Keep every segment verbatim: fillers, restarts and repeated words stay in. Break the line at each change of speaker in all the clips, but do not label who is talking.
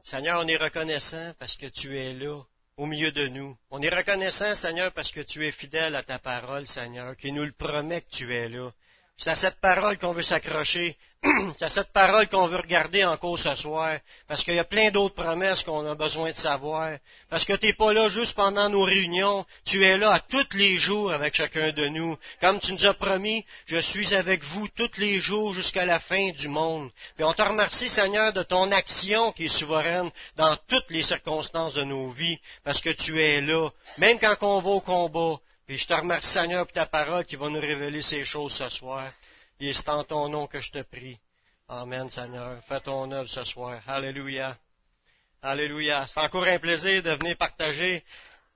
Seigneur, on est reconnaissant parce que tu es là, au milieu de nous. On est reconnaissant, Seigneur, parce que tu es fidèle à ta parole, Seigneur, qui nous le promet que tu es là. C'est à cette parole qu'on veut s'accrocher. C'est à cette parole qu'on veut regarder encore ce soir. Parce qu'il y a plein d'autres promesses qu'on a besoin de savoir. Parce que tu n'es pas là juste pendant nos réunions. Tu es là à tous les jours avec chacun de nous. Comme tu nous as promis, je suis avec vous tous les jours jusqu'à la fin du monde. Et on te remercie, Seigneur, de ton action qui est souveraine dans toutes les circonstances de nos vies. Parce que tu es là. Même quand on va au combat. Et je te remercie, Seigneur, pour ta parole qui va nous révéler ces choses ce soir. Et c'est en ton nom que je te prie. Amen, Seigneur. Fais ton œuvre ce soir. Alléluia. Alléluia. C'est encore un plaisir de venir partager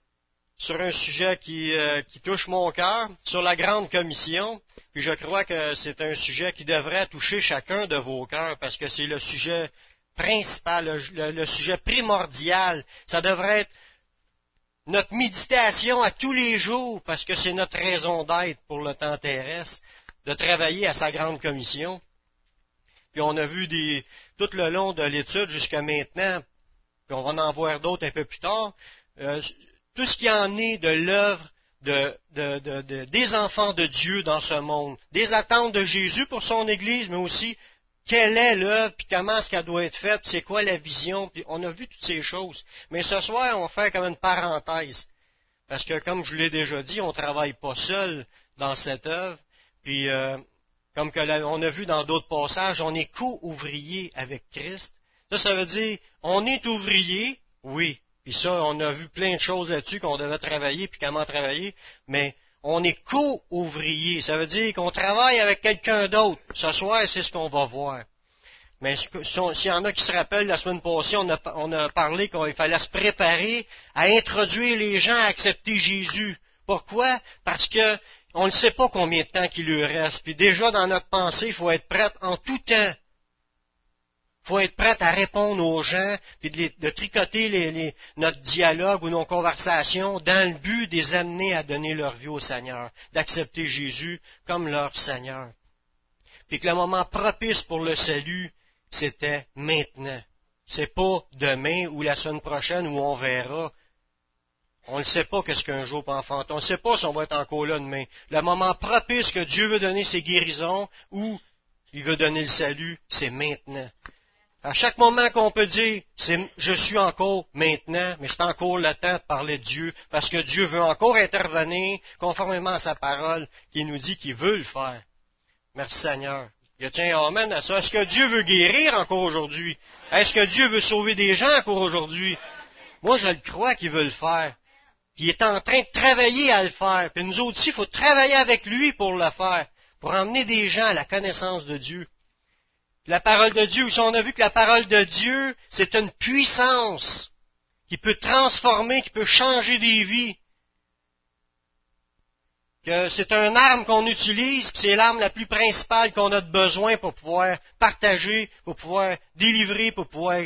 sur un sujet qui, euh, qui touche mon cœur, sur la grande commission. Puis je crois que c'est un sujet qui devrait toucher chacun de vos cœurs parce que c'est le sujet principal, le, le, le sujet primordial. Ça devrait être notre méditation à tous les jours, parce que c'est notre raison d'être pour le temps terrestre, de travailler à sa grande commission. Puis on a vu des, tout le long de l'étude jusqu'à maintenant, puis on va en voir d'autres un peu plus tard, euh, tout ce qui en est de l'œuvre de, de, de, de, des enfants de Dieu dans ce monde, des attentes de Jésus pour son Église, mais aussi quelle est l'œuvre, puis comment est-ce qu'elle doit être faite, puis c'est quoi la vision, puis on a vu toutes ces choses. Mais ce soir, on fait comme une parenthèse, parce que comme je l'ai déjà dit, on ne travaille pas seul dans cette œuvre, puis euh, comme que là, on a vu dans d'autres passages, on est co-ouvrier avec Christ. Ça, ça veut dire, on est ouvrier, oui, puis ça, on a vu plein de choses là-dessus qu'on devait travailler, puis comment travailler, mais on est co-ouvrier. Ça veut dire qu'on travaille avec quelqu'un d'autre. Ce soir, c'est ce qu'on va voir. Mais s'il y en a qui se rappellent, la semaine passée, on a, on a parlé qu'il fallait se préparer à introduire les gens à accepter Jésus. Pourquoi? Parce que on ne sait pas combien de temps qu'il lui reste. Puis déjà, dans notre pensée, il faut être prêt en tout temps. Il faut être prêt à répondre aux gens, puis de, les, de tricoter les, les, notre dialogue ou nos conversations dans le but de les amener à donner leur vie au Seigneur, d'accepter Jésus comme leur Seigneur. Puis que le moment propice pour le salut, c'était maintenant. C'est pas demain ou la semaine prochaine où on verra. On ne sait pas qu'est-ce qu'un jour peut enfanter. On ne sait pas si on va être encore là demain. Le moment propice que Dieu veut donner ses guérisons ou il veut donner le salut, c'est maintenant. À chaque moment qu'on peut dire, c'est, je suis encore maintenant, mais c'est encore le temps de parler de Dieu, parce que Dieu veut encore intervenir, conformément à sa parole, qui nous dit qu'il veut le faire. Merci Seigneur. Il y a tiens, amen à ça. Est-ce que Dieu veut guérir encore aujourd'hui? Est-ce que Dieu veut sauver des gens encore aujourd'hui? Moi, je le crois qu'il veut le faire. Il est en train de travailler à le faire. Puis nous autres aussi, il faut travailler avec lui pour le faire, pour emmener des gens à la connaissance de Dieu. La parole de Dieu, si on a vu que la parole de Dieu, c'est une puissance qui peut transformer, qui peut changer des vies. Que c'est une arme qu'on utilise, puis c'est l'arme la plus principale qu'on a de besoin pour pouvoir partager, pour pouvoir délivrer, pour pouvoir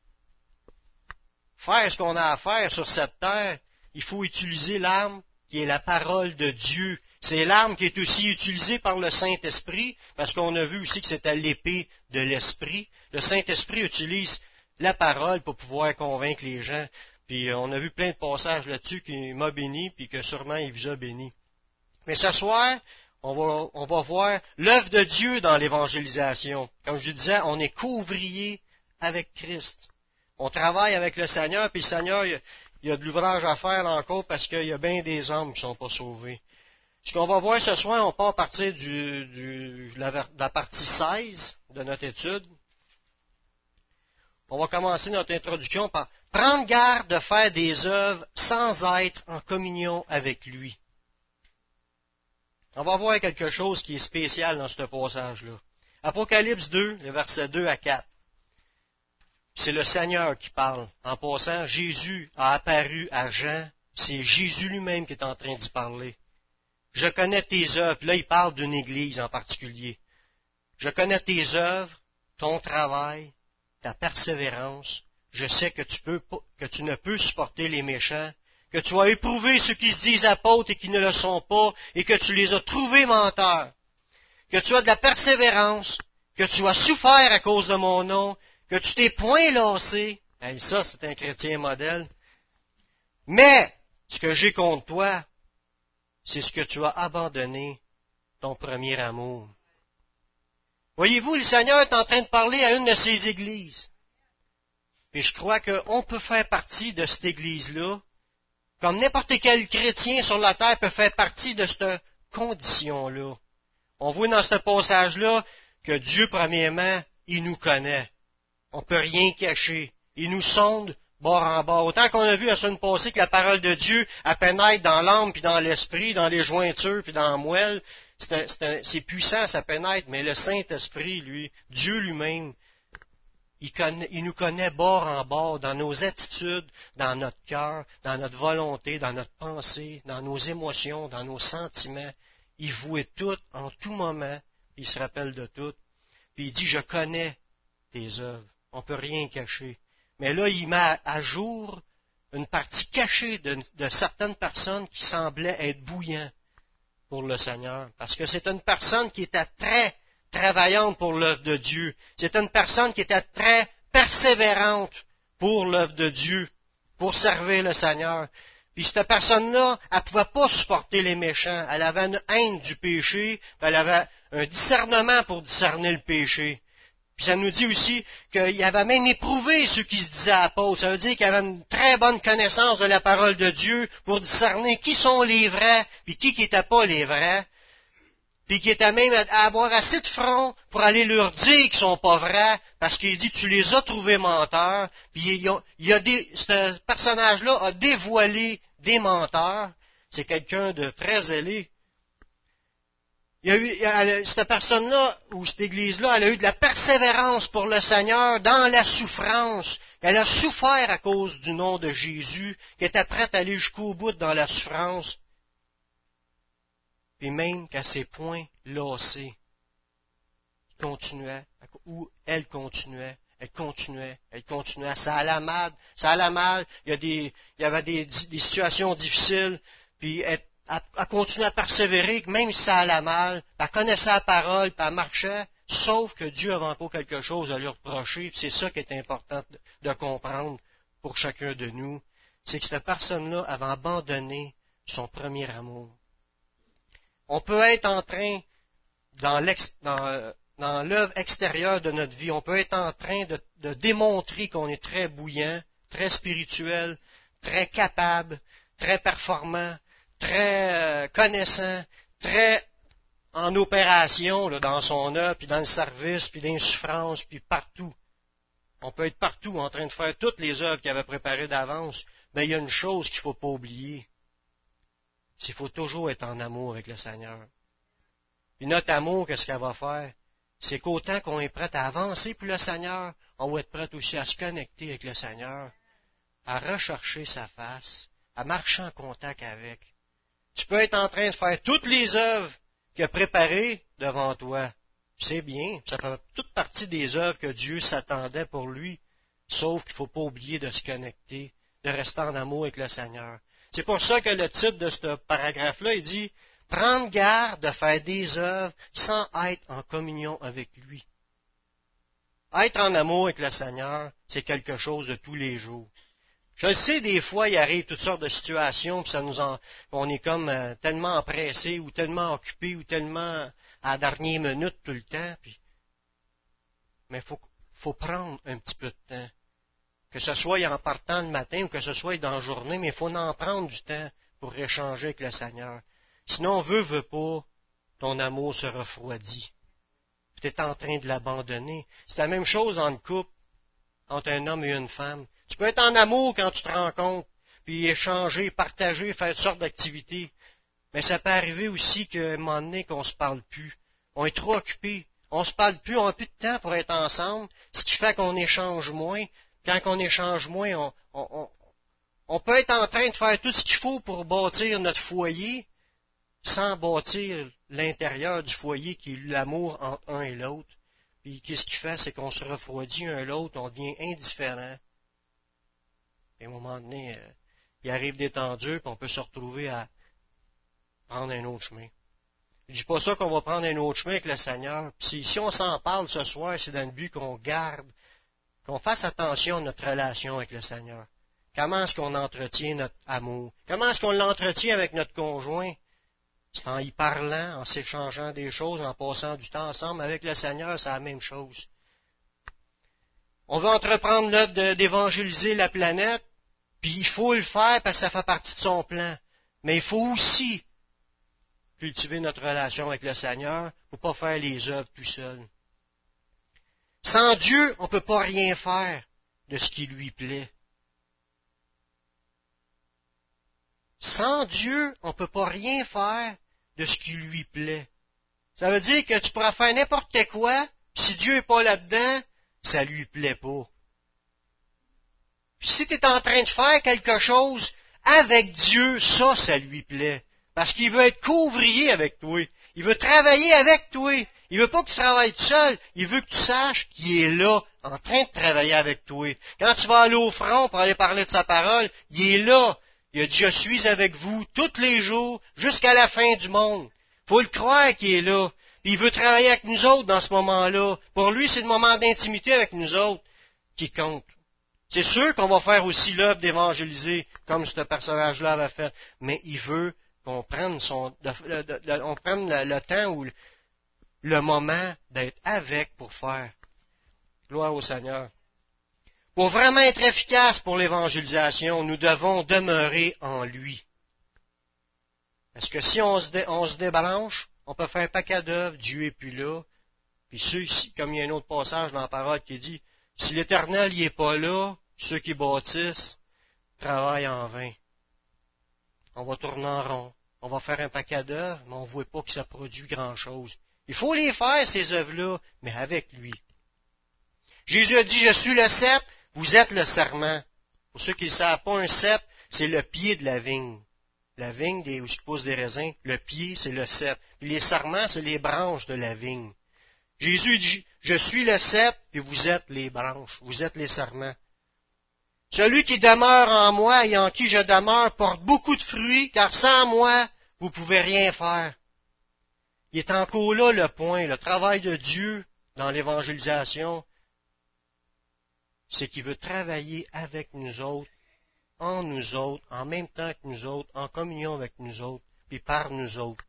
faire ce qu'on a à faire sur cette terre. Il faut utiliser l'arme qui est la parole de Dieu. C'est l'arme qui est aussi utilisée par le Saint-Esprit, parce qu'on a vu aussi que c'était l'épée de l'Esprit. Le Saint-Esprit utilise la parole pour pouvoir convaincre les gens. Puis on a vu plein de passages là-dessus qui m'a béni, puis que sûrement il vous a béni. Mais ce soir, on va, on va voir l'œuvre de Dieu dans l'évangélisation. Comme je disais, on est co-ouvrier avec Christ. On travaille avec le Seigneur, puis le Seigneur, il, il y a de l'ouvrage à faire encore parce qu'il y a bien des âmes qui ne sont pas sauvées. Ce qu'on va voir ce soir, on part à partir du, du, de, la, de la partie seize de notre étude. On va commencer notre introduction par prendre garde de faire des œuvres sans être en communion avec lui. On va voir quelque chose qui est spécial dans ce passage-là. Apocalypse deux, les versets deux à quatre. C'est le Seigneur qui parle. En passant, Jésus a apparu à Jean. C'est Jésus lui-même qui est en train d'y parler. Je connais tes œuvres. Là, il parle d'une église en particulier. Je connais tes œuvres, ton travail, ta persévérance. Je sais que tu, peux, que tu ne peux supporter les méchants, que tu as éprouvé ceux qui se disent apôtres et qui ne le sont pas, et que tu les as trouvés menteurs, que tu as de la persévérance, que tu as souffert à cause de mon nom, que tu t'es point lassé, Hey, ça, c'est un chrétien modèle. Mais, ce que j'ai contre toi, c'est ce que tu as abandonné, ton premier amour. Voyez-vous, le Seigneur est en train de parler à une de ses églises. Et je crois qu'on peut faire partie de cette église-là, comme n'importe quel chrétien sur la terre peut faire partie de cette condition-là. On voit dans ce passage-là que Dieu, premièrement, il nous connaît. On ne peut rien cacher. Il nous sonde bord en bord. Autant qu'on a vu la semaine passée que la parole de Dieu, elle pénètre dans l'âme, puis dans l'esprit, dans les jointures, puis dans la moelle. C'est, un, c'est, un, c'est puissant, ça pénètre, mais le Saint-Esprit, lui, Dieu lui-même, il, connaît, il nous connaît bord en bord, dans nos attitudes, dans notre cœur, dans notre volonté, dans notre pensée, dans nos émotions, dans nos sentiments. Il voit tout, en tout moment, il se rappelle de tout. Puis il dit, je connais tes œuvres. On ne peut rien cacher. Mais là, il met à jour une partie cachée de, de certaines personnes qui semblaient être bouillants pour le Seigneur. Parce que c'est une personne qui était très travaillante pour l'œuvre de Dieu. C'est une personne qui était très persévérante pour l'œuvre de Dieu, pour servir le Seigneur. Puis cette personne-là, elle ne pouvait pas supporter les méchants. Elle avait une haine du péché, puis elle avait un discernement pour discerner le péché. Puis ça nous dit aussi qu'il avait même éprouvé ceux qui se disaient apôtres. Ça veut dire qu'il avait une très bonne connaissance de la parole de Dieu pour discerner qui sont les vrais, puis qui n'étaient pas les vrais. Puis qui était même à avoir assez de front pour aller leur dire qu'ils sont pas vrais, parce qu'il dit tu les as trouvés menteurs. Puis il a, il a des, ce personnage-là a dévoilé des menteurs. C'est quelqu'un de très zélé. Il y a eu, elle, cette personne-là, ou cette église-là, elle a eu de la persévérance pour le Seigneur dans la souffrance. Elle a souffert à cause du nom de Jésus, qui était prête à aller jusqu'au bout dans la souffrance. Puis même qu'à ses poings lassés, il continuait, ou elle continuait, elle continuait, elle continuait. Ça allait mal, ça allait mal, il y, a des, il y avait des, des situations difficiles, puis elle, elle, elle continuait à persévérer, même si ça allait mal, elle connaissait la parole, puis elle marchait, sauf que Dieu avait encore quelque chose à lui reprocher, puis c'est ça qui est important de, de comprendre pour chacun de nous, c'est que cette personne-là avait abandonné son premier amour. On peut être en train, dans, l'ex, dans, dans l'œuvre extérieure de notre vie, on peut être en train de, de démontrer qu'on est très bouillant, très spirituel, très capable, très performant, très euh, connaissant, très en opération là, dans son œuvre, puis dans le service, puis dans les souffrances, puis partout. On peut être partout en train de faire toutes les œuvres qu'il avait préparées d'avance, mais il y a une chose qu'il ne faut pas oublier. C'est qu'il faut toujours être en amour avec le Seigneur. Et notre amour, qu'est-ce qu'elle va faire? C'est qu'autant qu'on est prêt à avancer pour le Seigneur, on va être prêt aussi à se connecter avec le Seigneur, à rechercher sa face, à marcher en contact avec. Tu peux être en train de faire toutes les œuvres qu'il a préparées devant toi. C'est bien, ça fait toute partie des œuvres que Dieu s'attendait pour lui, sauf qu'il ne faut pas oublier de se connecter, de rester en amour avec le Seigneur. C'est pour ça que le titre de ce paragraphe-là, il dit « Prendre garde de faire des œuvres sans être en communion avec lui. » Être en amour avec le Seigneur, c'est quelque chose de tous les jours. Je le sais, des fois, il arrive toutes sortes de situations, puis ça nous en, on est comme euh, tellement empressé, ou tellement occupé, ou tellement à la dernière minute tout le temps. Puis... Mais il faut, faut prendre un petit peu de temps. Que ce soit en partant le matin ou que ce soit dans la journée, mais il faut en prendre du temps pour échanger avec le Seigneur. Sinon, veut, veut pas, ton amour se refroidit. Tu es en train de l'abandonner. C'est la même chose en couple, entre un homme et une femme. Tu peux être en amour quand tu te rencontres, puis échanger, partager, faire toutes sortes d'activités. Mais ça peut arriver aussi qu'à un moment donné, qu'on ne se parle plus. On est trop occupé. On ne se parle plus, on n'a plus de temps pour être ensemble, ce qui fait qu'on échange moins. Quand on échange moins, on, on, on, on peut être en train de faire tout ce qu'il faut pour bâtir notre foyer, sans bâtir l'intérieur du foyer qui est l'amour entre un et l'autre. Puis qu'est-ce qu'il fait, c'est qu'on se refroidit un à l'autre, on devient indifférent. Et à un moment donné, euh, il arrive des temps durs, puis on peut se retrouver à prendre un autre chemin. Je dis pas ça qu'on va prendre un autre chemin avec le Seigneur. Puis si, si on s'en parle ce soir, c'est dans le but qu'on garde qu'on fasse attention à notre relation avec le Seigneur. Comment est-ce qu'on entretient notre amour? Comment est-ce qu'on l'entretient avec notre conjoint? C'est en y parlant, en s'échangeant des choses, en passant du temps ensemble. Avec le Seigneur, c'est la même chose. On veut entreprendre l'œuvre d'évangéliser la planète, puis il faut le faire parce que ça fait partie de son plan. Mais il faut aussi cultiver notre relation avec le Seigneur pour pas faire les œuvres tout seul. Sans Dieu, on ne peut pas rien faire de ce qui lui plaît. Sans Dieu, on ne peut pas rien faire de ce qui lui plaît. Ça veut dire que tu pourras faire n'importe quoi, puis si Dieu n'est pas là-dedans, ça lui plaît pas. Puis si tu es en train de faire quelque chose avec Dieu, ça, ça lui plaît. Parce qu'il veut être couvrier avec toi. Il veut travailler avec toi. Il veut pas que tu travailles tout seul. Il veut que tu saches qu'il est là, en train de travailler avec toi. Quand tu vas aller au front pour aller parler de sa parole, il est là. Il a dit, je suis avec vous tous les jours, jusqu'à la fin du monde. Faut le croire qu'il est là. Puis il veut travailler avec nous autres dans ce moment-là. Pour lui, c'est le moment d'intimité avec nous autres qui compte. C'est sûr qu'on va faire aussi l'œuvre d'évangéliser, comme ce personnage-là avait fait. Mais il veut qu'on prenne, son, de, de, de, on prenne le, le temps ou le, le moment d'être avec pour faire. Gloire au Seigneur. Pour vraiment être efficace pour l'évangélisation, nous devons demeurer en lui. Parce que si on se, dé, on se débranche, on peut faire un paquet d'œuvres, Dieu est plus là. Puis ceux, comme il y a un autre passage dans la parole qui dit, si l'Éternel n'y est pas là, ceux qui bâtissent travaillent en vain. On va tourner en rond. On va faire un paquet d'œuvres, mais on ne voit pas que ça produit grand-chose. Il faut les faire, ces œuvres-là, mais avec lui. Jésus a dit, je suis le cep, vous êtes le serment. Pour ceux qui ne savent pas, un cep, c'est le pied de la vigne. La vigne, où se poussent des raisins, le pied, c'est le cep. Puis les serments, c'est les branches de la vigne. Jésus dit, je suis le cep, et vous êtes les branches, vous êtes les serments. Celui qui demeure en moi et en qui je demeure porte beaucoup de fruits, car sans moi, vous ne pouvez rien faire. Il est encore là le point, le travail de Dieu dans l'évangélisation, c'est qu'il veut travailler avec nous autres, en nous autres, en même temps que nous autres, en communion avec nous autres, puis par nous autres.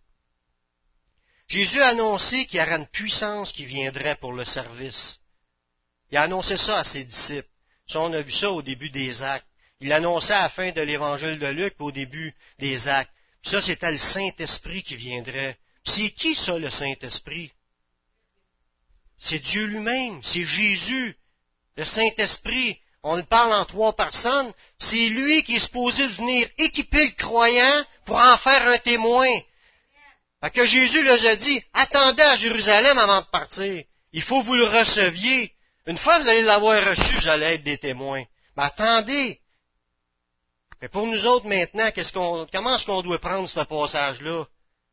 Jésus a annoncé qu'il y aurait une puissance qui viendrait pour le service. Il a annoncé ça à ses disciples. Ça, on a vu ça au début des Actes. Il l'annonçait à la fin de l'Évangile de Luc, au début des Actes. Puis ça, c'était le Saint-Esprit qui viendrait. Puis c'est qui ça, le Saint-Esprit? C'est Dieu lui-même, c'est Jésus. Le Saint-Esprit, on le parle en trois personnes, c'est lui qui est supposé venir équiper le croyant pour en faire un témoin. Fait que Jésus leur a dit, attendez à Jérusalem avant de partir. Il faut que vous le receviez. Une fois que vous allez l'avoir reçu, vous allez être des témoins. Mais attendez. Mais pour nous autres maintenant, qu'est-ce qu'on, comment est-ce qu'on doit prendre ce passage-là?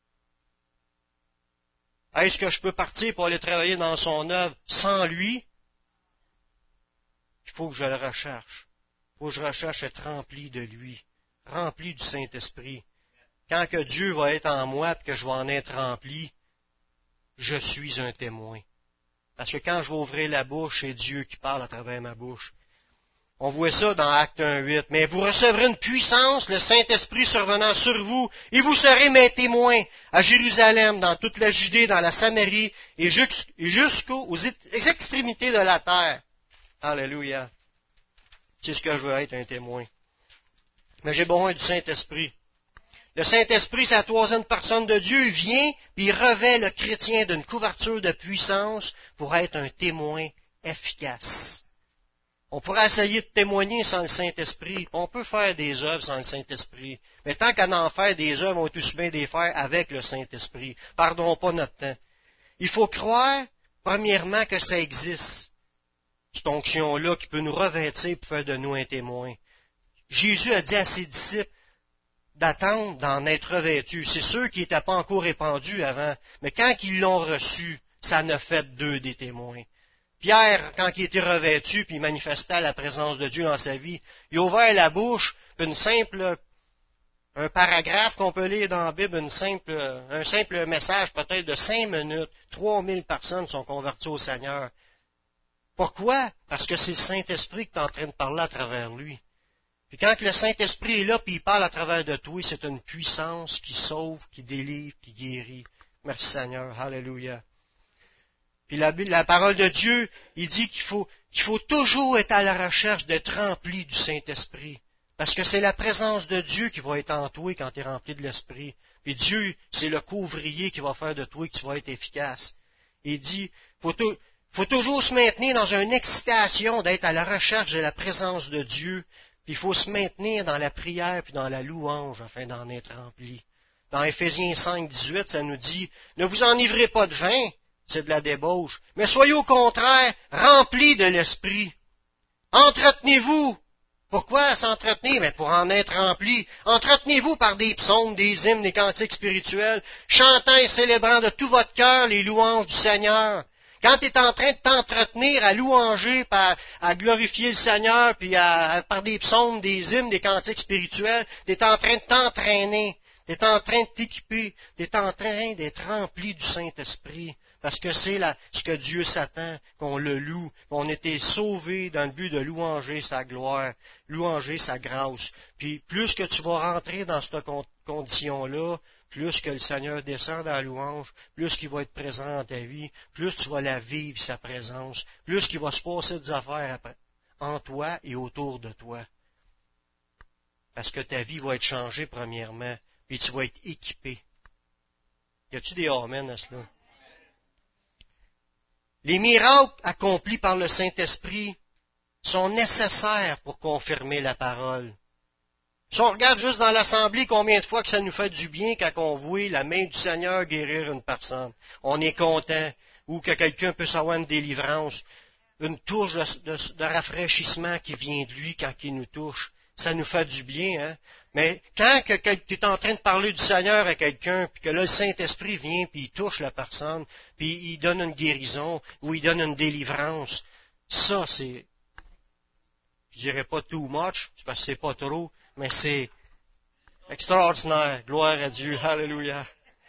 Est-ce que je peux partir pour aller travailler dans son œuvre sans lui? Il faut que je le recherche. Il faut que je recherche être rempli de lui, rempli du Saint-Esprit. Quand que Dieu va être en moi et que je vais en être rempli, je suis un témoin. Parce que quand je vais ouvrir la bouche, c'est Dieu qui parle à travers ma bouche. On voit ça dans Acte un huit. Mais vous recevrez une puissance, le Saint-Esprit survenant sur vous, et vous serez mes témoins à Jérusalem, dans toute la Judée, dans la Samarie, et jusqu'aux extrémités de la terre. Alléluia. C'est ce que je veux être, un témoin. Mais j'ai besoin du Saint-Esprit. Le Saint-Esprit, c'est la troisième personne de Dieu, il vient, puis il revêt le chrétien d'une couverture de puissance pour être un témoin efficace. On pourrait essayer de témoigner sans le Saint-Esprit. On peut faire des œuvres sans le Saint-Esprit. Mais tant qu'à en faire des œuvres, on va tous bien les faire avec le Saint-Esprit. Pardon pas notre temps. Il faut croire, premièrement, que ça existe. Cette onction-là qui peut nous revêtir pour faire de nous un témoin. Jésus a dit à ses disciples d'attendre d'en être revêtus. C'est ceux qui n'étaient pas encore répandus avant. Mais quand ils l'ont reçu, ça en a fait deux des témoins. Pierre, quand il était revêtu, puis il manifestait la présence de Dieu dans sa vie, il a ouvert la bouche, puis une simple, un paragraphe qu'on peut lire dans la Bible, une simple, un simple message peut-être de cinq minutes, trois mille personnes sont converties au Seigneur. Pourquoi? Parce que c'est le Saint-Esprit qui est en train de parler à travers lui. Puis quand le Saint-Esprit est là, puis il parle à travers de toi, c'est une puissance qui sauve, qui délivre, qui guérit. Merci Seigneur. Alléluia. Puis la, la parole de Dieu, il dit qu'il faut, qu'il faut toujours être à la recherche d'être rempli du Saint-Esprit. Parce que c'est la présence de Dieu qui va être en toi quand tu es rempli de l'Esprit. Puis Dieu, c'est le couvrier qui va faire de toi que tu vas être efficace. Il dit, faut, tout, faut toujours se maintenir dans une excitation d'être à la recherche de la présence de Dieu. Puis il faut se maintenir dans la prière puis dans la louange afin d'en être rempli. Dans Éphésiens cinq, dix-huit, ça nous dit, ne vous enivrez pas de vin, c'est de la débauche, mais soyez au contraire remplis de l'Esprit. Entretenez-vous. Pourquoi s'entretenir? Mais pour en être rempli. Entretenez-vous par des psaumes, des hymnes, des cantiques spirituels, chantant et célébrant de tout votre cœur les louanges du Seigneur. Quand tu es en train de t'entretenir à louanger, par, à glorifier le Seigneur, puis à, à, par des psaumes, des hymnes, des cantiques spirituels, tu es en train de t'entraîner, tu es en train de t'équiper, tu es en train d'être rempli du Saint-Esprit. Parce que c'est là ce que Dieu s'attend, qu'on le loue, qu'on ait été sauvés dans le but de louanger sa gloire, louanger sa grâce. Puis plus que tu vas rentrer dans cette condition-là, plus que le Seigneur descend dans la louange, plus qu'il va être présent dans ta vie, plus tu vas la vivre, sa présence, plus qu'il va se passer des affaires en toi et autour de toi. Parce que ta vie va être changée premièrement, puis tu vas être équipé. Y a-tu des amen à cela? Les miracles accomplis par le Saint-Esprit sont nécessaires pour confirmer la parole. Si on regarde juste dans l'Assemblée combien de fois que ça nous fait du bien quand on voit la main du Seigneur guérir une personne, on est content, ou que quelqu'un peut avoir une délivrance, une touche de, de, de rafraîchissement qui vient de lui quand il nous touche, ça nous fait du bien, hein? Mais quand tu es en train de parler du Seigneur à quelqu'un, puis que là, le Saint-Esprit vient, puis il touche la personne, puis il donne une guérison, ou il donne une délivrance, ça, c'est, je dirais pas too much, parce que c'est pas trop, mais c'est extraordinaire. Gloire à Dieu. Alléluia.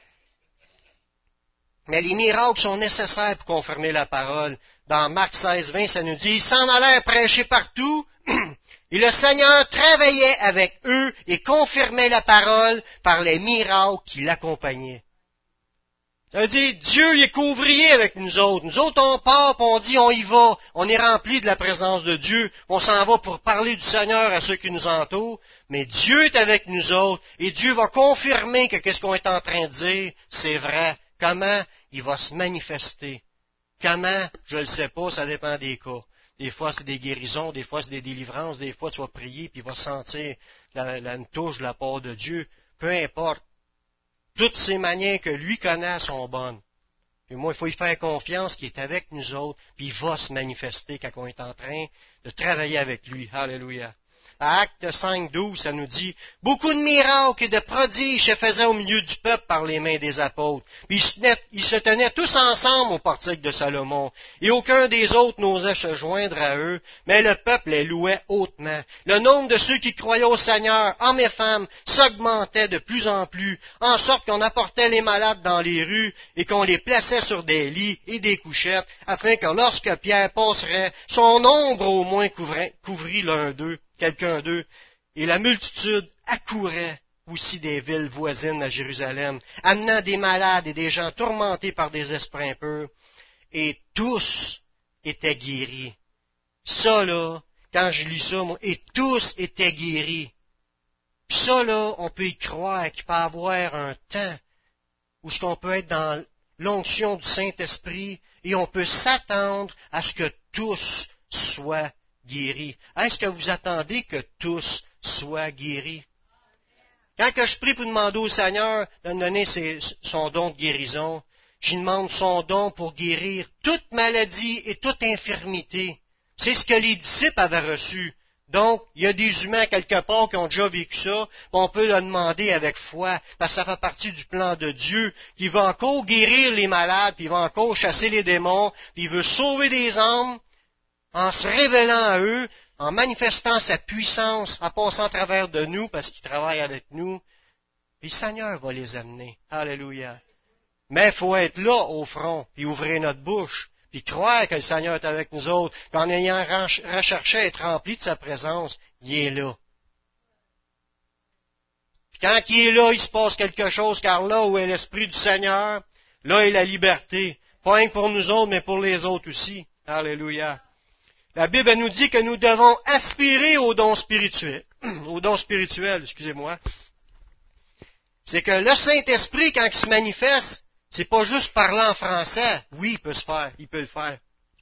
Mais les miracles sont nécessaires pour confirmer la parole. Dans Marc seize, vingt, ça nous dit, ils s'en allèrent prêcher partout, et le Seigneur travaillait avec eux et confirmait la parole par les miracles qui l'accompagnaient. Ça veut dire, Dieu il est couvrier avec nous autres. Nous autres, on part, puis on dit, on y va. On est rempli de la présence de Dieu. On s'en va pour parler du Seigneur à ceux qui nous entourent. Mais Dieu est avec nous autres. Et Dieu va confirmer que qu'est-ce qu'on est en train de dire, c'est vrai. Comment il va se manifester. Comment, je ne le sais pas, ça dépend des cas. Des fois, c'est des guérisons, des fois, c'est des délivrances, des fois, tu vas prier, puis il va sentir la, la, une touche de la part de Dieu. Peu importe. Toutes ces manières que lui connaît sont bonnes. Et moi, il faut y faire confiance qu'il est avec nous autres, puis il va se manifester quand on est en train de travailler avec lui. Alléluia. À Acte cinq, douze, ça nous dit, « Beaucoup de miracles et de prodiges se faisaient au milieu du peuple par les mains des apôtres. Puis ils se, tenaient, ils se tenaient tous ensemble au portique de Salomon, et aucun des autres n'osait se joindre à eux, mais le peuple les louait hautement. Le nombre de ceux qui croyaient au Seigneur, hommes et femmes, s'augmentait de plus en plus, en sorte qu'on apportait les malades dans les rues et qu'on les plaçait sur des lits et des couchettes, afin que lorsque Pierre passerait, son ombre au moins couvrait, couvrit l'un d'eux. Quelqu'un d'eux, et la multitude accourait aussi des villes voisines à Jérusalem, amenant des malades et des gens tourmentés par des esprits impurs, et tous étaient guéris. Ça, là, quand je lis ça, moi, et tous étaient guéris. Puis ça, là, on peut y croire qu'il peut y avoir un temps où ce qu'on peut être dans l'onction du Saint-Esprit, et on peut s'attendre à ce que tous soient guéris. Est-ce que vous attendez que tous soient guéris? Quand que je prie pour demander au Seigneur de me donner ses, son don de guérison, je demande son don pour guérir toute maladie et toute infirmité. C'est ce que les disciples avaient reçu. Donc, il y a des humains quelque part qui ont déjà vécu ça, on peut le demander avec foi, parce que ça fait partie du plan de Dieu, qui va encore guérir les malades, puis il va encore chasser les démons, puis il veut sauver des âmes, en se révélant à eux, en manifestant sa puissance, en passant à travers de nous, parce qu'il travaille avec nous, puis le Seigneur va les amener. Alléluia. Mais il faut être là au front, puis ouvrir notre bouche, puis croire que le Seigneur est avec nous autres, puis en ayant recherché à être rempli de sa présence, il est là. Puis quand il est là, il se passe quelque chose, car là où est l'Esprit du Seigneur, là est la liberté. Pas rien que pour nous autres, mais pour les autres aussi. Alléluia. La Bible elle nous dit que nous devons aspirer aux dons spirituels. Aux dons spirituels, excusez-moi. C'est que le Saint-Esprit, quand il se manifeste, c'est pas juste parler en français. Oui, il peut se faire, il peut le faire.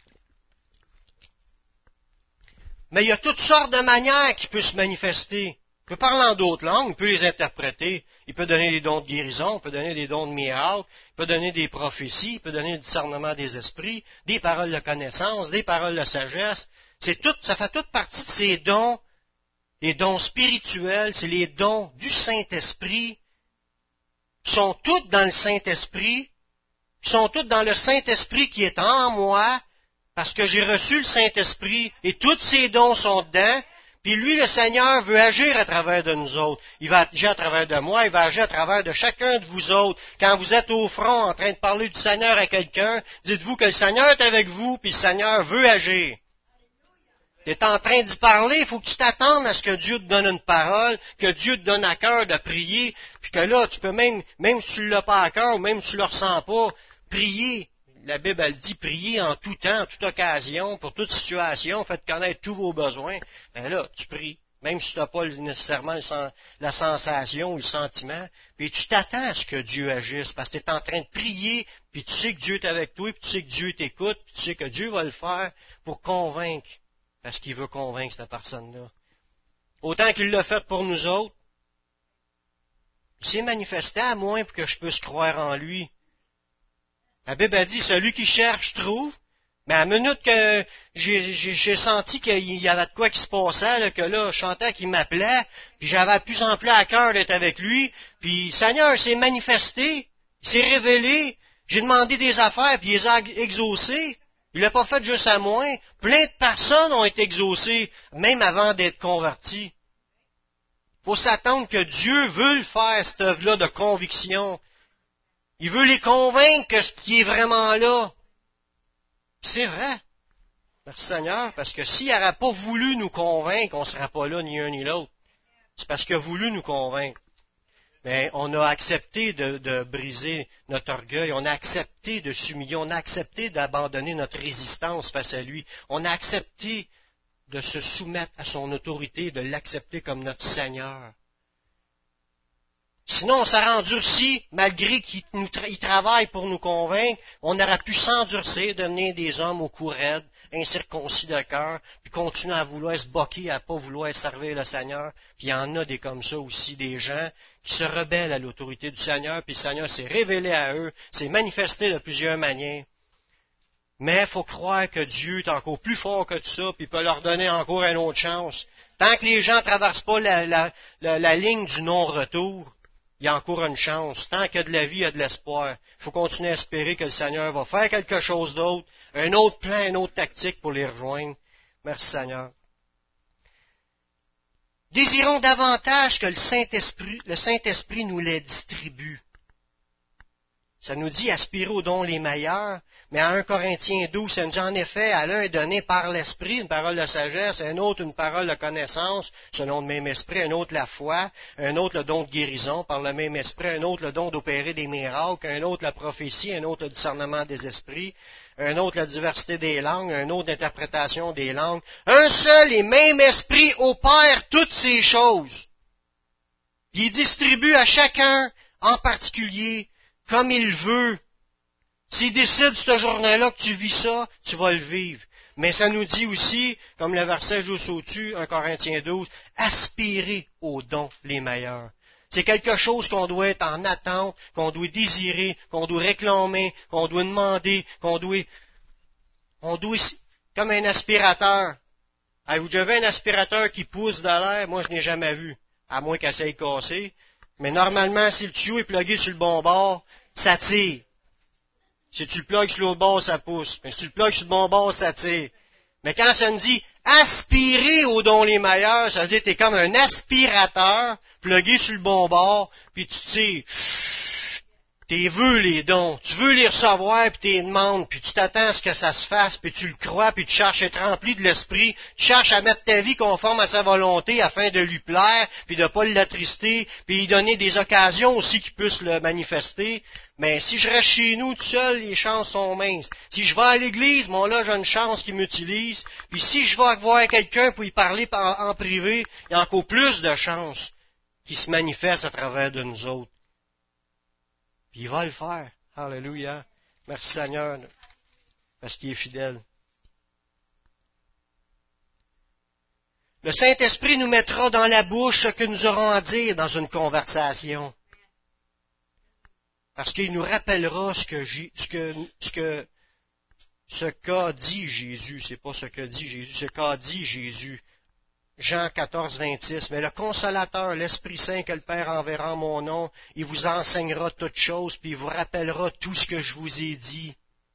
Mais il y a toutes sortes de manières qu'il peut se manifester. Il peut parler en d'autres langues, il peut les interpréter. Il peut donner des dons de guérison, il peut donner des dons de miracles, il peut donner des prophéties, il peut donner le discernement des esprits, des paroles de connaissance, des paroles de sagesse. C'est tout, ça fait toute partie de ces dons, les dons spirituels, c'est les dons du Saint-Esprit, qui sont toutes dans le Saint-Esprit, qui sont toutes dans le Saint-Esprit qui est en moi, parce que j'ai reçu le Saint-Esprit, et tous ces dons sont dedans. Puis lui, le Seigneur, veut agir à travers de nous autres. Il va agir à travers de moi, il va agir à travers de chacun de vous autres. Quand vous êtes au front en train de parler du Seigneur à quelqu'un, dites-vous que le Seigneur est avec vous, puis le Seigneur veut agir. Tu es en train d'y parler, il faut que tu t'attendes à ce que Dieu te donne une parole, que Dieu te donne à cœur de prier, puis que là, tu peux même, même si tu ne l'as pas à cœur, ou même si tu ne le ressens pas, prier. La Bible, elle dit, priez en tout temps, en toute occasion, pour toute situation, faites connaître tous vos besoins. Ben là, tu pries, même si tu n'as pas nécessairement la sensation ou le sentiment, puis tu t'attends à ce que Dieu agisse, parce que tu es en train de prier, puis tu sais que Dieu est avec toi, puis tu sais que Dieu t'écoute, puis tu sais que Dieu va le faire pour convaincre, parce qu'il veut convaincre cette personne-là. Autant qu'il l'a fait pour nous autres, il s'est manifesté à moi pour que je puisse croire en lui. La Bible a dit, celui qui cherche trouve, mais à la minute que j'ai, j'ai, j'ai senti qu'il y avait de quoi qui se passait, là, que là, je chantais qu'il m'appelait, puis j'avais de plus en plus à cœur d'être avec lui, puis le Seigneur s'est manifesté, il s'est révélé, j'ai demandé des affaires, puis il les a exaucées. Il l'a pas fait juste à moi. Plein de personnes ont été exaucées, même avant d'être converties. Il faut s'attendre que Dieu veut le faire, cette œuvre-là de conviction. Il veut les convaincre que ce qui est vraiment là. C'est vrai. Merci Seigneur, parce que s'il n'aurait pas voulu nous convaincre, on ne serait pas là ni un ni l'autre. C'est parce qu'il a voulu nous convaincre. Mais on a accepté de, de briser notre orgueil, on a accepté de s'humilier, on a accepté d'abandonner notre résistance face à lui, on a accepté de se soumettre à son autorité, de l'accepter comme notre Seigneur. Sinon, on s'est endurci, malgré qu'il nous tra- il travaille pour nous convaincre, on aurait pu s'endurcir, devenir des hommes au cou raide, incirconcis de cœur, puis continuer à vouloir se boquer, à pas vouloir servir le Seigneur. Puis il y en a des comme ça aussi, des gens qui se rebellent à l'autorité du Seigneur, puis le Seigneur s'est révélé à eux, s'est manifesté de plusieurs manières. Mais il faut croire que Dieu est encore plus fort que tout ça, puis il peut leur donner encore une autre chance. Tant que les gens ne traversent pas la, la, la, la ligne du non-retour, il y a encore une chance. Tant qu'il y a de la vie, il y a de l'espoir. Il faut continuer à espérer que le Seigneur va faire quelque chose d'autre, un autre plan, une autre tactique pour les rejoindre. Merci Seigneur. Désirons davantage que le Saint-Esprit, le Saint-Esprit nous les distribue. Ça nous dit aspirer aux dons les meilleurs, mais à un Corinthiens douze, ça nous dit en effet, à l'un est donné par l'Esprit une parole de sagesse, à un autre une parole de connaissance, selon le même Esprit, un autre la foi, un autre le don de guérison par le même Esprit, un autre le don d'opérer des miracles, un autre la prophétie, un autre le discernement des esprits, un autre la diversité des langues, un autre l'interprétation des langues. Un seul et même Esprit opère toutes ces choses. Il distribue à chacun en particulier comme il veut. S'il décide cette journée-là que tu vis ça, tu vas le vivre. Mais ça nous dit aussi, comme le verset juste au-dessus, un Corinthiens douze, aspirer aux dons les meilleurs. C'est quelque chose qu'on doit être en attente, qu'on doit désirer, qu'on doit réclamer, qu'on doit demander, qu'on doit... On doit... Comme un aspirateur. Avez-vous déjà vu un aspirateur qui pousse de l'air? Moi, je n'ai jamais vu. À moins qu'elle s'aille casser. Mais normalement, si le tuyau est plugué sur le bon bord, ça tire. Si tu le plugues sur l'autre bord, ça pousse. Mais si tu le plugues sur le bon bord, ça tire. Mais quand ça me dit aspirer aux dons les meilleurs, ça veut dire que tu es comme un aspirateur, plugué sur le bon bord, puis tu tires. t'es veux les dons, tu veux les recevoir, puis t'es demandes, puis tu t'attends à ce que ça se fasse, puis tu le crois, puis tu cherches à être rempli de l'Esprit, tu cherches à mettre ta vie conforme à sa volonté afin de lui plaire, puis de ne pas l'attrister, puis lui donner des occasions aussi qu'il puisse le manifester. Mais si je reste chez nous tout seul, les chances sont minces. Si je vais à l'église, bon là, j'ai une chance qu'il m'utilise. Puis si je vais voir quelqu'un pour y parler en, en privé, il y a encore plus de chances qu'il se manifeste à travers de nous autres. Puis il va le faire. Alléluia. Merci Seigneur, parce qu'il est fidèle. Le Saint-Esprit nous mettra dans la bouche ce que nous aurons à dire dans une conversation. Parce qu'il nous rappellera ce que, ce que, ce que, ce qu'a dit Jésus. C'est pas ce que dit Jésus, ce qu'a dit Jésus. Jean quatorze, vingt-six. Mais le Consolateur, l'Esprit Saint que le Père enverra en mon nom, il vous enseignera toutes choses, puis il vous rappellera tout ce que je vous ai dit.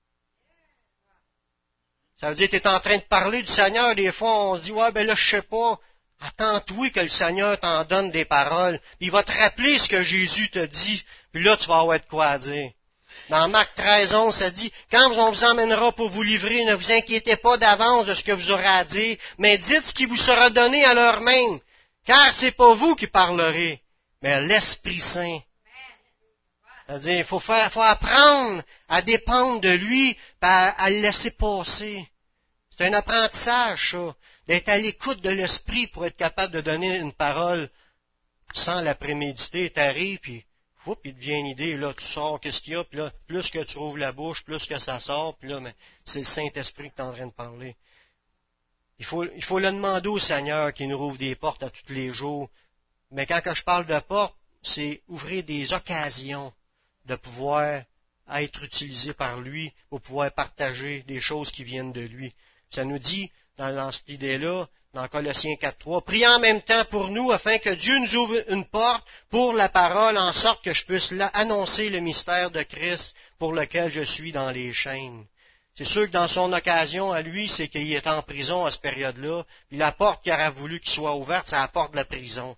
Ça veut dire que tu es en train de parler du Seigneur, des fois on se dit, ouais, ben là, je sais pas. Attends-toi que le Seigneur t'en donne des paroles. Il va te rappeler ce que Jésus te dit, puis là, tu vas avoir de quoi à dire. Dans Marc treize, onze, ça dit, quand on vous emmènera pour vous livrer, ne vous inquiétez pas d'avance de ce que vous aurez à dire, mais dites ce qui vous sera donné à l'heure même, car c'est pas vous qui parlerez, mais l'Esprit Saint. C'est-à-dire, il faut faire, faut apprendre à dépendre de lui, à, à le laisser passer. C'est un apprentissage, ça, d'être à l'écoute de l'Esprit pour être capable de donner une parole sans la préméditer. T'arrives, puis Oups, il te vient une idée, là, tu sors, qu'est-ce qu'il y a, puis là, plus que tu ouvres la bouche, plus que ça sort, puis là, mais c'est le Saint-Esprit que tu es en train de parler. Il faut, il faut le demander au Seigneur qui nous rouvre des portes à tous les jours. Mais quand que je parle de portes, c'est ouvrir des occasions de pouvoir être utilisé par lui pour pouvoir partager des choses qui viennent de lui. Ça nous dit, dans, dans cette idée-là, dans Colossiens quatre trois, priez en même temps pour nous, afin que Dieu nous ouvre une porte pour la parole, en sorte que je puisse là annoncer le mystère de Christ pour lequel je suis dans les chaînes. C'est sûr que dans son occasion à lui, c'est qu'il est en prison à cette période-là, puis la porte qu'il aurait voulu qu'il soit ouverte, c'est la porte de la prison.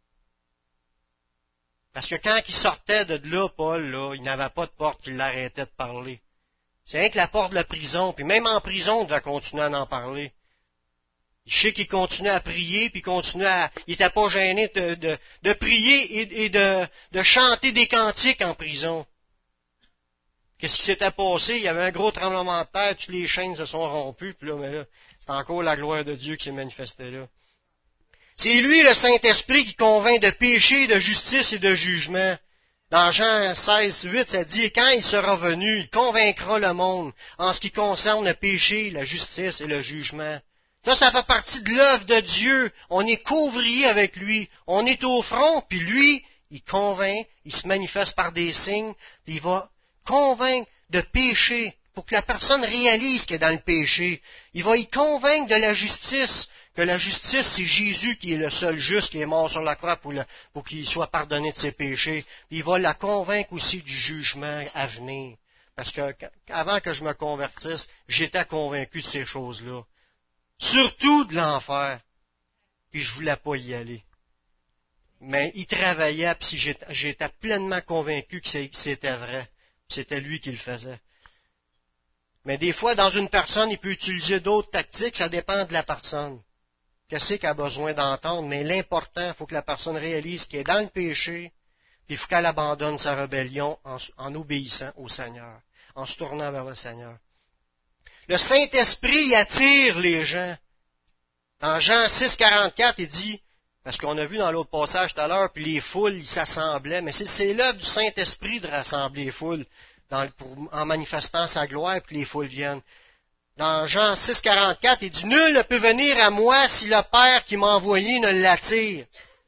Parce que quand il sortait de là, Paul, là, il n'avait pas de porte qui l'arrêtait de parler. C'est rien que la porte de la prison, puis même en prison, il devait continuer à en parler. Je sais qu'il continuait à prier, puis il continuait à, il n'était pas gêné de, de, de prier et, et de, de chanter des cantiques en prison. Qu'est-ce qui s'était passé? Il y avait un gros tremblement de terre, toutes les chaînes se sont rompues, puis là, mais là, c'est encore la gloire de Dieu qui s'est manifestée là. C'est lui, le Saint-Esprit, qui convainc de péché, de justice et de jugement. Dans Jean seize, huit, ça dit, quand il sera venu, il convaincra le monde en ce qui concerne le péché, la justice et le jugement. Ça, ça fait partie de l'œuvre de Dieu. On est couvrier avec lui. On est au front, puis lui, il convainc, il se manifeste par des signes, puis il va convaincre de péché, pour que la personne réalise qu'elle est dans le péché. Il va y convaincre de la justice, que la justice, c'est Jésus qui est le seul juste, qui est mort sur la croix pour, le, pour qu'il soit pardonné de ses péchés. Puis il va la convaincre aussi du jugement à venir. Parce que avant que je me convertisse, j'étais convaincu de ces choses-là. Surtout de l'enfer. Puis je voulais pas y aller. Mais il travaillait, puis j'étais, j'étais pleinement convaincu que c'était vrai. C'était lui qui le faisait. Mais des fois, dans une personne, il peut utiliser d'autres tactiques, ça dépend de la personne. Qu'est-ce qu'elle a besoin d'entendre? Mais l'important, il faut que la personne réalise qu'elle est dans le péché, puis il faut qu'elle abandonne sa rébellion en, en obéissant au Seigneur, en se tournant vers le Seigneur. Le Saint-Esprit attire les gens. Dans Jean six, quarante-quatre, il dit, parce qu'on a vu dans l'autre passage tout à l'heure, puis les foules, ils s'assemblaient, mais c'est, c'est l'œuvre du Saint-Esprit de rassembler les foules dans, pour, en manifestant sa gloire, puis les foules viennent. Dans Jean six, quarante-quatre, il dit, nul ne peut venir à moi si le Père qui m'a envoyé ne l'attire.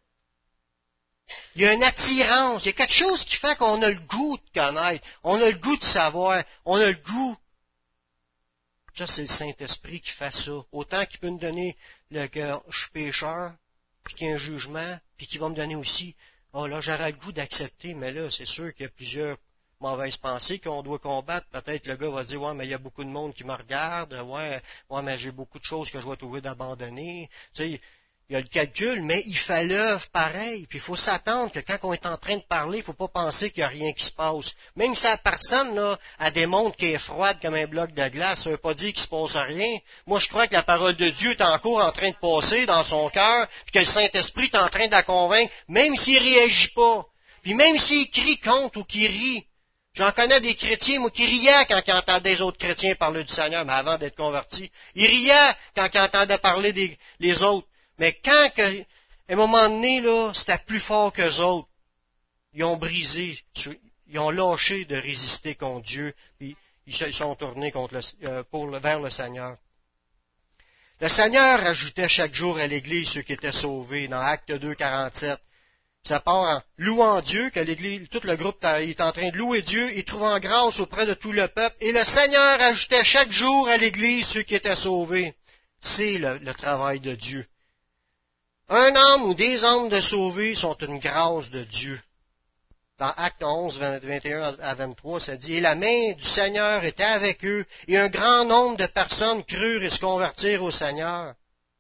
Il y a une attirance, il y a quelque chose qui fait qu'on a le goût de connaître, on a le goût de savoir, on a le goût. Ça, c'est le Saint-Esprit qui fait ça. Autant qu'il peut me donner le que je suis pécheur, puis qu'il y a un jugement, puis qu'il va me donner aussi, oh là, j'aurais le goût d'accepter, mais là, c'est sûr qu'il y a plusieurs mauvaises pensées qu'on doit combattre. Peut-être le gars va dire, ouais, mais il y a beaucoup de monde qui me regarde, ouais, ouais, mais j'ai beaucoup de choses que je vais trouver d'abandonner. Tu sais, il y a le calcul, mais il fait l'œuvre pareil. Puis il faut s'attendre que quand on est en train de parler, il ne faut pas penser qu'il n'y a rien qui se passe. Même si la personne, là, elle démontre qu'elle est froide comme un bloc de glace, ça ne veut pas dire qu'il ne se passe rien. Moi, je crois que la parole de Dieu est encore en train de passer dans son cœur, puis que le Saint-Esprit est en train de la convaincre, même s'il ne réagit pas. Puis même s'il crie contre ou qu'il rit. J'en connais des chrétiens, moi, qui riaient quand ils entendaient des autres chrétiens parler du Seigneur, mais avant d'être convertis. Ils riaient quand ils entendaient parler des les autres. Mais quand, que, à un moment donné, là, c'était plus fort qu'eux autres, ils ont brisé, ils ont lâché de résister contre Dieu, puis ils se sont tournés contre le, euh, pour le, vers le Seigneur. Le Seigneur ajoutait chaque jour à l'Église ceux qui étaient sauvés, dans Acte deux, quarante-sept. Ça part en louant Dieu, que l'Église, tout le groupe est en train de louer Dieu et trouvant grâce auprès de tout le peuple. Et le Seigneur ajoutait chaque jour à l'Église ceux qui étaient sauvés. C'est le, le travail de Dieu. Un homme ou des hommes de sauvés sont une grâce de Dieu. Dans Acte onze, vingt et un à vingt-trois, ça dit, « Et la main du Seigneur était avec eux, et un grand nombre de personnes crurent et se convertirent au Seigneur. »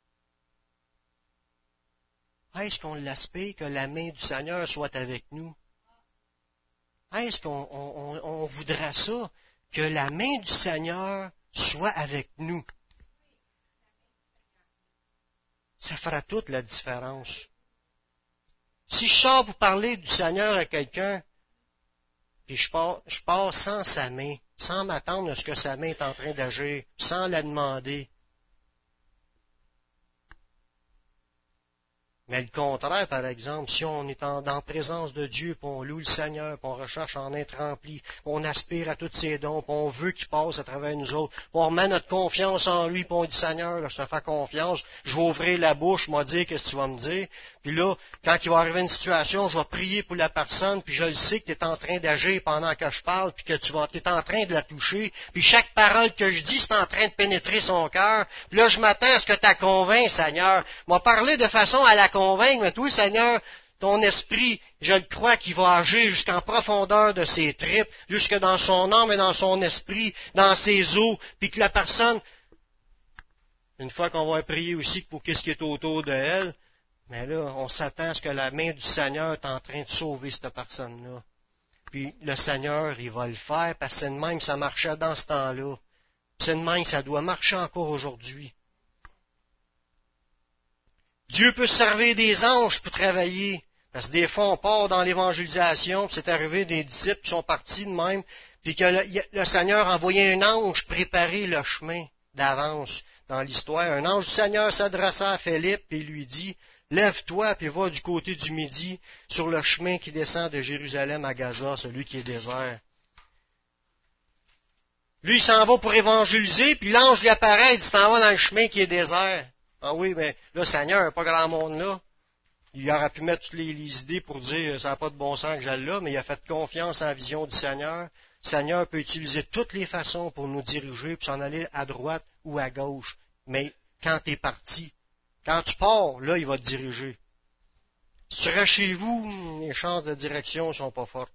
Est-ce qu'on l'aspire que la main du Seigneur soit avec nous? Est-ce qu'on on, on, on voudrait ça, que la main du Seigneur soit avec nous? Ça fera toute la différence. Si je sors pour parler du Seigneur à quelqu'un, puis je pars, je pars sans sa main, sans m'attendre à ce que sa main est en train d'agir, sans la demander. Mais le contraire, par exemple, si on est en, dans la présence de Dieu, puis on loue le Seigneur, puis on recherche en être rempli, puis on aspire à tous ses dons, puis on veut qu'il passe à travers nous autres, puis on remet notre confiance en lui, puis on dit, Seigneur, là, je te fais confiance, je vais ouvrir la bouche, moi dire qu'est-ce que tu vas me dire. Puis là, quand il va arriver une situation, je vais prier pour la personne, puis je le sais que tu es en train d'agir pendant que je parle, puis que tu vas, tu es en train de la toucher, puis chaque parole que je dis, c'est en train de pénétrer son cœur. Puis là, je m'attends à ce que tu la convainques, Seigneur. M'a parlé de façon à la convaincre, mais toi, Seigneur, ton esprit, je le crois qu'il va agir jusqu'en profondeur de ses tripes, jusque dans son âme et dans son esprit, dans ses os, puis que la personne, une fois qu'on va prier aussi pour qu'est-ce qui est autour de elle, mais là, on s'attend à ce que la main du Seigneur est en train de sauver cette personne-là. Puis le Seigneur, il va le faire, parce que c'est de même que ça marchait dans ce temps-là. C'est de même que ça doit marcher encore aujourd'hui. Dieu peut se servir des anges pour travailler. Parce que des fois, on part dans l'évangélisation, puis c'est arrivé des disciples qui sont partis de même, puis que le, le Seigneur a envoyé un ange préparer le chemin d'avance dans l'histoire. Un ange du Seigneur s'adressa à Philippe et lui dit, « Lève-toi, puis va du côté du midi, sur le chemin qui descend de Jérusalem à Gaza, celui qui est désert. » Lui, il s'en va pour évangéliser, puis l'ange lui apparaît, il dit, « T'en vas dans le chemin qui est désert. » Ah oui, mais là, Seigneur, pas grand monde là. Il aurait pu mettre toutes les, les idées pour dire, ça n'a pas de bon sens que j'aille là, mais il a fait confiance en la vision du Seigneur. Le Seigneur peut utiliser toutes les façons pour nous diriger, pour s'en aller à droite ou à gauche. Mais quand tu es parti, quand tu pars, là, il va te diriger. Si tu restes chez vous, les chances de direction ne sont pas fortes.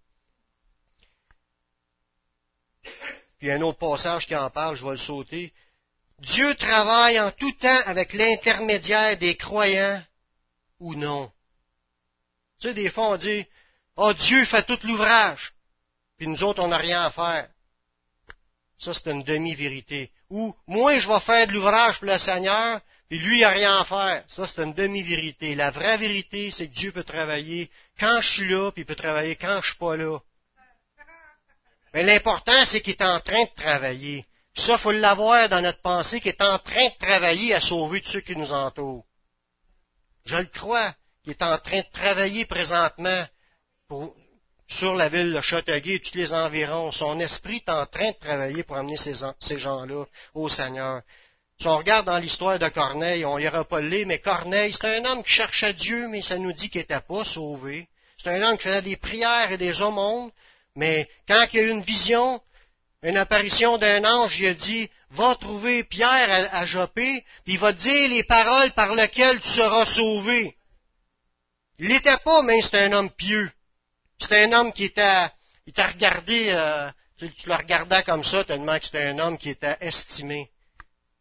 Puis il y a un autre passage qui en parle, je vais le sauter. Dieu travaille en tout temps avec l'intermédiaire des croyants ou non. Tu sais, des fois on dit, « Ah, oh, Dieu fait tout l'ouvrage, puis nous autres, on n'a rien à faire. » Ça, c'est une demi-vérité. Ou, moi, je vais faire de l'ouvrage pour le Seigneur, puis lui, il n'a rien à faire. Ça, c'est une demi-vérité. La vraie vérité, c'est que Dieu peut travailler quand je suis là, puis il peut travailler quand je suis pas là. Mais l'important, c'est qu'il est en train de travailler. Ça, il faut l'avoir dans notre pensée, qu'il est en train de travailler à sauver tous ceux qui nous entourent. Je le crois, qu'il est en train de travailler présentement pour, sur la ville de Châteauguay et tous les environs. Son esprit est en train de travailler pour amener ces, ces gens-là au Seigneur. Si on regarde dans l'histoire de Corneille, on n'ira pas le lire, mais Corneille, c'est un homme qui cherchait Dieu, mais ça nous dit qu'il n'était pas sauvé. C'est un homme qui faisait des prières et des aumônes, mais quand il y a eu une vision, une apparition d'un ange, il a dit, va trouver Pierre à, à Joppé, puis il va te dire les paroles par lesquelles tu seras sauvé. Il l'était pas, mais c'était un homme pieux. C'était un homme qui était, il t'a regardé, euh, tu, tu le regardais comme ça, tellement que c'était un homme qui était estimé.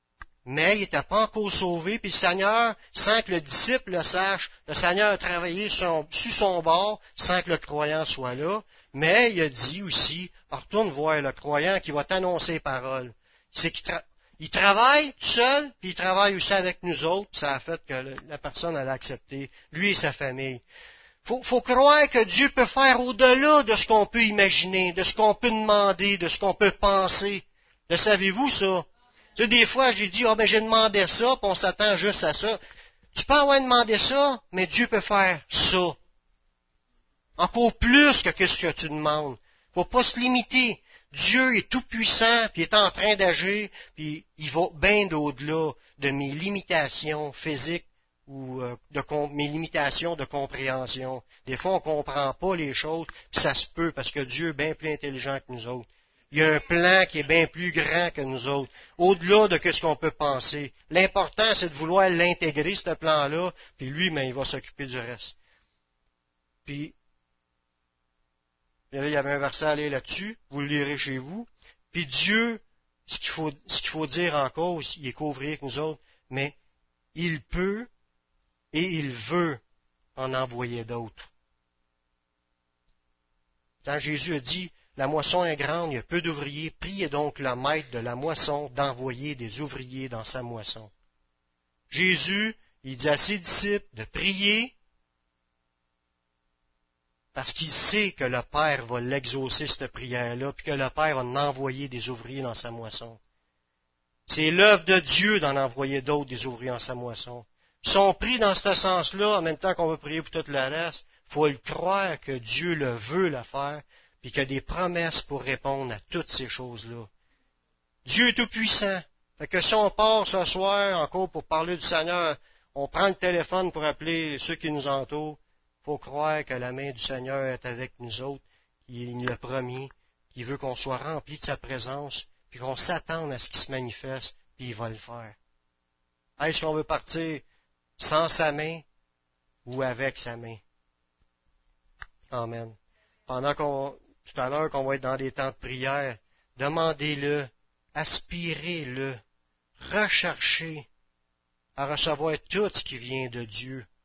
mais il n'était pas encore sauvé, puis le Seigneur, sans que le disciple le sache, le Seigneur a travaillé sur son, sur son bord, sans que le croyant soit là, mais il a dit aussi, retourne voir le croyant qui va t'annoncer les paroles. C'est qu'il tra- il travaille tout seul, puis il travaille aussi avec nous autres, puis ça a fait que le, la personne elle a accepté, lui et sa famille. Faut, faut croire que Dieu peut faire au-delà de ce qu'on peut imaginer, de ce qu'on peut demander, de ce qu'on peut penser. Le savez-vous, ça? Tu sais, des fois, j'ai dit, ah, oh, ben, j'ai demandé ça, puis on s'attend juste à ça. Tu peux avoir demandé ça, mais Dieu peut faire ça. Encore plus que ce que tu demandes. Faut pas se limiter. Dieu est tout puissant, puis il est en train d'agir, puis il va bien au-delà de mes limitations physiques ou euh, de com- mes limitations de compréhension. Des fois, on comprend pas les choses, puis ça se peut, parce que Dieu est bien plus intelligent que nous autres. Il y a un plan qui est bien plus grand que nous autres, au-delà de ce qu'on peut penser. L'important, c'est de vouloir l'intégrer, ce plan-là, puis lui, mais il va s'occuper du reste. Puis, là, il y avait un verset à aller là-dessus, vous le lirez chez vous. Puis Dieu, ce qu'il faut, ce qu'il faut dire encore, il est couvrier que nous autres, mais il peut et il veut en envoyer d'autres. Quand Jésus a dit, la moisson est grande, il y a peu d'ouvriers, priez donc le maître de la moisson d'envoyer des ouvriers dans sa moisson. Jésus, il dit à ses disciples de prier parce qu'il sait que le Père va l'exaucer, cette prière-là, puis que le Père va en envoyer des ouvriers dans sa moisson. C'est l'œuvre de Dieu d'en envoyer d'autres, des ouvriers dans sa moisson. Ils sont pris dans ce sens-là, en même temps qu'on veut prier pour tout le reste. Il faut le croire que Dieu le veut le faire, puis qu'il y a des promesses pour répondre à toutes ces choses-là. Dieu est tout-puissant. Fait que si on part ce soir encore pour parler du Seigneur, on prend le téléphone pour appeler ceux qui nous entourent. Il faut croire que la main du Seigneur est avec nous autres, qu'il nous l'a promis, qu'il veut qu'on soit remplis de sa présence, puis qu'on s'attende à ce qu'il se manifeste, puis il va le faire. Est-ce qu'on veut partir sans sa main ou avec sa main? Amen. Pendant qu'on, tout à l'heure qu'on va être dans des temps de prière, demandez-le, aspirez-le, recherchez à recevoir tout ce qui vient de Dieu